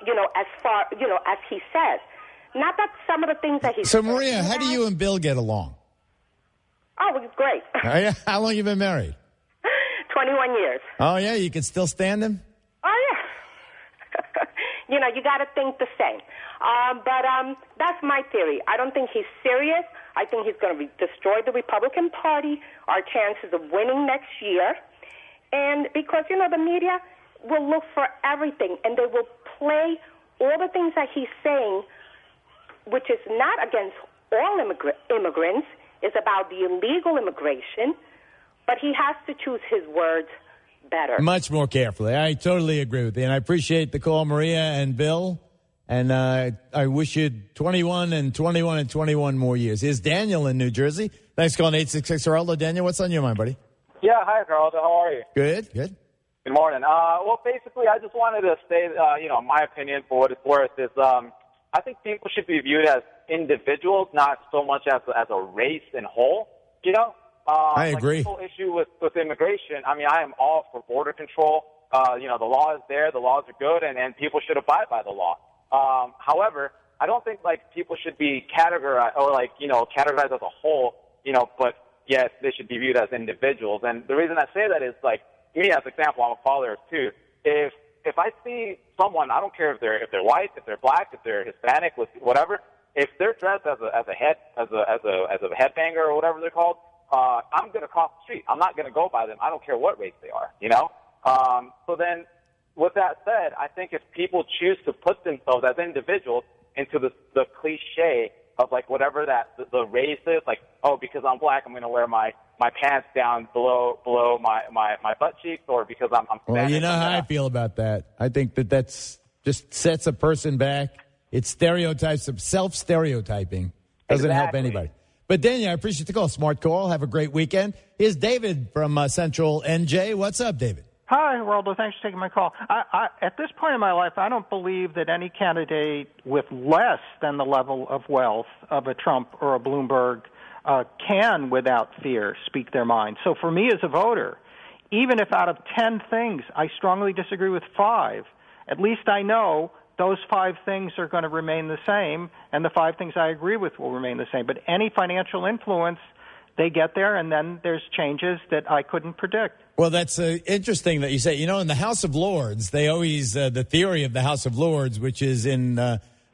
as he says. Not that some of the things that he's... So, Maria, how do you and Bill get along? Oh, it's great. How long you been married? 21 years. Oh, yeah? You can still stand him? Oh, yeah. You got to think the same. But that's my theory. I don't think he's serious. I think he's going to destroy the Republican Party, our chances of winning next year. And because, the media will look for everything, and they will play all the things that he's saying, which is not against all immigrants, is about the illegal immigration, but he has to choose his words better. Much more carefully. I totally agree with you, and I appreciate the call, Maria and Bill, and I wish you 21 and 21 and 21 more years. Here's Daniel in New Jersey. Thanks for calling 866-HERALDO. Daniel, what's on your mind, buddy? Yeah, hi, Geraldo. How are you? Good. Good morning. Well, basically, I just wanted to say, my opinion, for what it's worth, is I think people should be viewed as individuals, not so much as a race and whole. I agree. The whole issue with immigration. I mean, I am all for border control. The law is there, the laws are good, and people should abide by the law. However, I don't think people should be categorized categorized as a whole. But yet they should be viewed as individuals. And the reason I say that is me as an example. I'm a father of two. If I see someone, I don't care if they're white, if they're black, if they're Hispanic, whatever. If they're dressed as a headbanger or whatever they're called, I'm going to cross the street. I'm not going to go by them. I don't care what race they are. So then, with that said, I think if people choose to put themselves as individuals into the cliche of whatever the race is, because I'm black, I'm going to wear my pants down below my butt cheeks, or because I'm Spanish. Well, you know how I feel about that. I think that's just sets a person back. It's stereotypes, self-stereotyping. Doesn't help anybody. But Daniel, I appreciate the call. Smart call. Have a great weekend. Here's David from Central NJ. What's up, David? Hi, Geraldo. Thanks for taking my call. At this point in my life, I don't believe that any candidate with less than the level of wealth of a Trump or a Bloomberg can, without fear, speak their mind. So for me as a voter, even if out of 10 things I strongly disagree with 5, at least I know those 5 things are going to remain the same, and the 5 things I agree with will remain the same. But any financial influence, they get there, and then there's changes that I couldn't predict. Well, that's interesting that you say. In the House of Lords, they always the theory of the House of Lords, which is in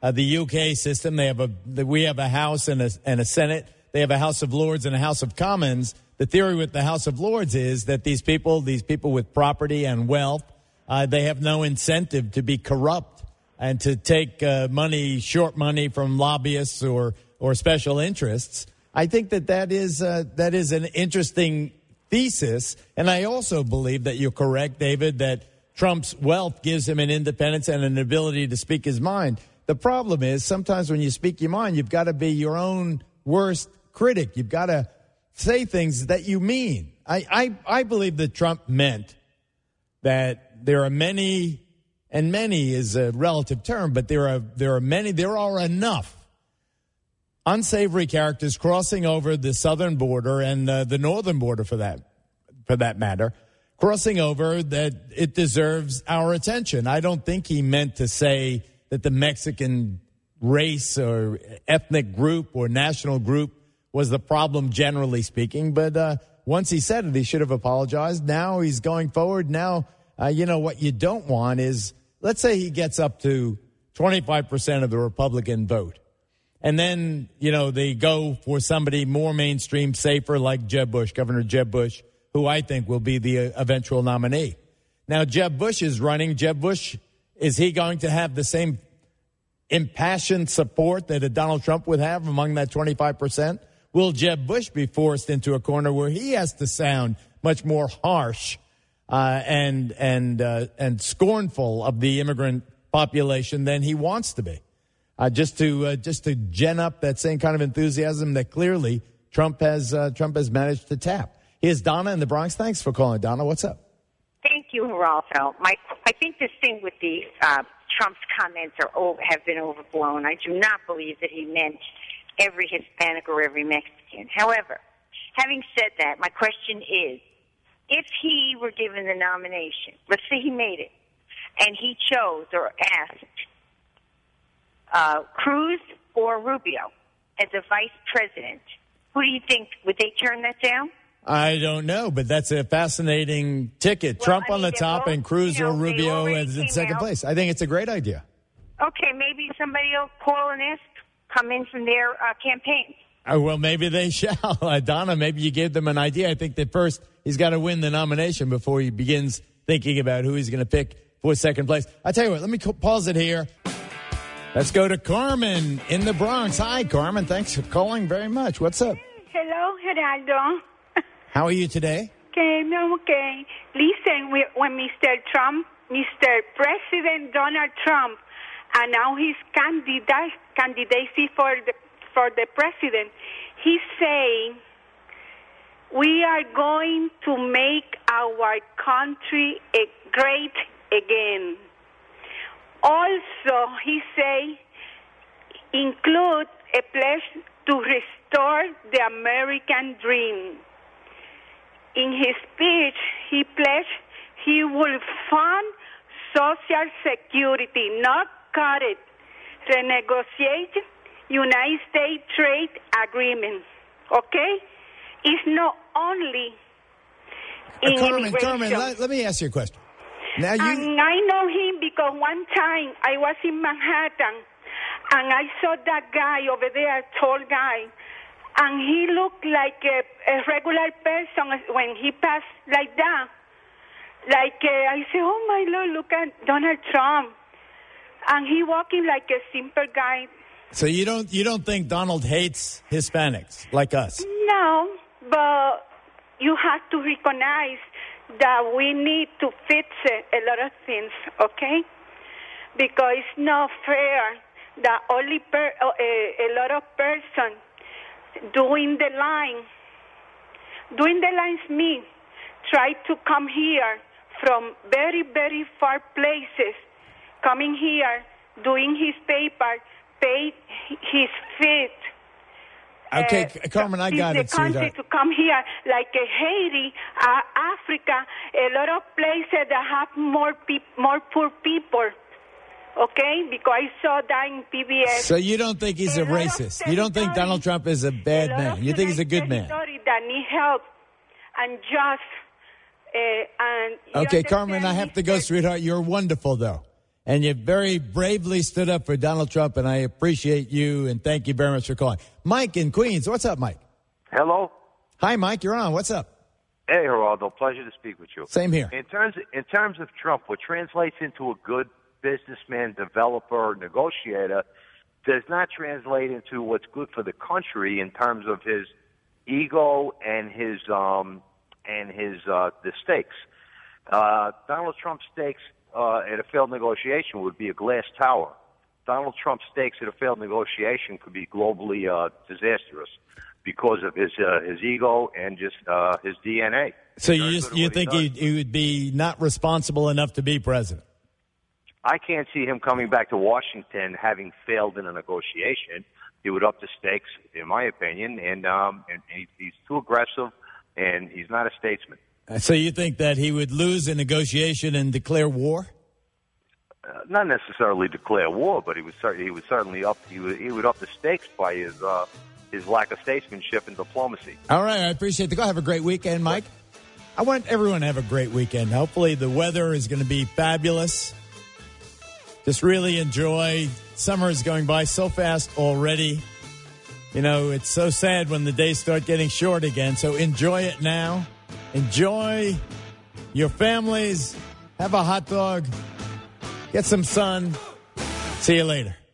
the UK system. We have a House and a Senate. They have a House of Lords and a House of Commons. The theory with the House of Lords is that these people with property and wealth, they have no incentive to be corrupt and to take short money from lobbyists or special interests. I think that is an interesting thesis, and I also believe that you're correct, David, that Trump's wealth gives him an independence and an ability to speak his mind. The problem is sometimes when you speak your mind, you've got to be your own worst critic. You've got to say things that you mean. I believe that Trump meant that there are many, and many is a relative term, but there are enough unsavory characters crossing over the southern border and the northern border for that matter, crossing over that it deserves our attention. I don't think he meant to say that the Mexican race or ethnic group or national group was the problem, generally speaking. But once he said it, he should have apologized. Now he's going forward. Now, what you don't want is, let's say he gets up to 25% of the Republican vote. And then, they go for somebody more mainstream, safer, like Jeb Bush, Governor Jeb Bush, who I think will be the eventual nominee. Now, Jeb Bush is running. Jeb Bush, is he going to have the same impassioned support that a Donald Trump would have among that 25%? Will Jeb Bush be forced into a corner where he has to sound much more harsh and scornful of the immigrant population than he wants to be? Just to gen up that same kind of enthusiasm that clearly Trump has managed to tap. Here's Donna in the Bronx. Thanks for calling, Donna. What's up? Thank you, Geraldo. I think this thing with the Trump's comments have been overblown. I do not believe that he meant every Hispanic or every Mexican. However, having said that, my question is, if he were given the nomination, let's say he made it, and he chose or asked Cruz or Rubio as a vice president, who do you think, would they turn that down? I don't know, but that's a fascinating ticket. Trump on the top and Cruz or Rubio as in second place. I think it's a great idea. Okay, maybe somebody will call and ask, come in from their campaign. Well, maybe they shall. Donna, maybe you gave them an idea. I think that first he's got to win the nomination before he begins thinking about who he's going to pick for second place. I tell you what, let me pause it here. Let's go to Carmen in the Bronx. Hi, Carmen. Thanks for calling very much. What's up? Hello, Geraldo. How are you today? Okay. Listen, when Mr. President Donald Trump announced his candidacy for the president, he's saying, we are going to make our country great again. Also, he say, include a pledge to restore the American dream. In his speech, he pledged he will fund Social Security, not cut it, renegotiate United States trade agreement. Okay? It's not only in Carmen, let me ask you a question. Now and I know him because one time I was in Manhattan and I saw that guy over there, tall guy, and he looked like a regular person when he passed like that. I said, oh my Lord, look at Donald Trump. And he walking like a simple guy. So you don't think Donald hates Hispanics like us? No, but you have to recognize that we need to fix a lot of things, okay? Because it's not fair that only a lot of persons doing the lines me try to come here from very, very far places, coming here, doing his paper, pay his fees. Okay, Carmen, I got it, country sweetheart. to come here, like Haiti, Africa, a lot of places that have more poor people. Okay, because I saw that in PBS. So you don't think he's a racist? You don't think Donald Trump is a bad man? You think he's a good man? That need help and just Okay, Carmen, I have to go, sweetheart. You're wonderful, though. And you very bravely stood up for Donald Trump, and I appreciate you, and thank you very much for calling. Mike in Queens. What's up, Mike? Hello. Hi, Mike. You're on. What's up? Hey, Geraldo. Pleasure to speak with you. Same here. In terms of Trump, what translates into a good businessman, developer, negotiator does not translate into what's good for the country in terms of his ego and his the stakes. Donald Trump's stakes at a failed negotiation would be a glass tower. Donald Trump's stakes at a failed negotiation could be globally disastrous because of his ego and just his DNA. So you think he would be not responsible enough to be president? I can't see him coming back to Washington having failed in a negotiation. He would up the stakes, in my opinion, and he's too aggressive, and he's not a statesman. So you think that he would lose a negotiation and declare war? Not necessarily declare war, but he would certainly up the stakes by his lack of statesmanship and diplomacy. All right, I appreciate the call. Have a great weekend, Mike. I want everyone to have a great weekend. Hopefully the weather is going to be fabulous. Just really enjoy. Summer is going by so fast already. You know, it's so sad when the days start getting short again. So enjoy it now. Enjoy your families. Have a hot dog. Get some sun. See you later.